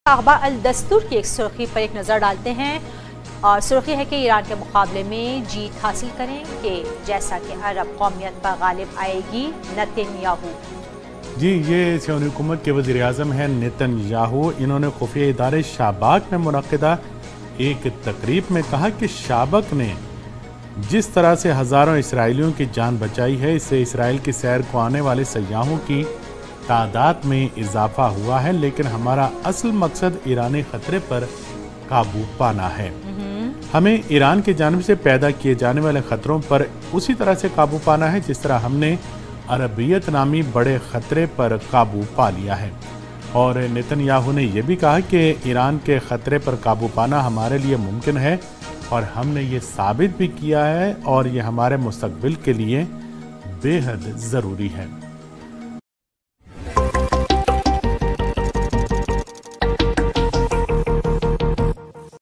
अखबार अल दस्तूर की एक सुर्खी पर एक नज़र डालते हैं और सुर्खी है कि ईरान के मुकाबले में जीत हासिल करें कि जैसा कि अरब कौमियत पर गालिब आएगी नेतन्याहू। जी, ये सियोनी हुकूमत के वज़ीर आज़म हैं नेतन्याहू। इन्होंने खुफिया इदारे शाबाक में मुनक़िदा एक तकरीब में कहा कि शाबक ने जिस तरह से हज़ारों इसराइलियों की जान बचाई है, इससे इसराइल की सैर को आने वाले सयाहों की तादाद में इजाफा हुआ है, लेकिन हमारा असल मकसद ईरानी ख़तरे पर काबू पाना है। हमें ईरान की जानिब से पैदा किए जाने वाले ख़तरों पर उसी तरह से काबू पाना है जिस तरह हमने अरबियत नामी बड़े ख़तरे पर काबू पा लिया है। और नेतन्याहू ने यह भी कहा कि ईरान के ख़तरे पर काबू पाना हमारे लिए मुमकिन है और हमने ये साबित भी किया है और ये हमारे मुस्तक़बिल के लिए बेहद ज़रूरी है।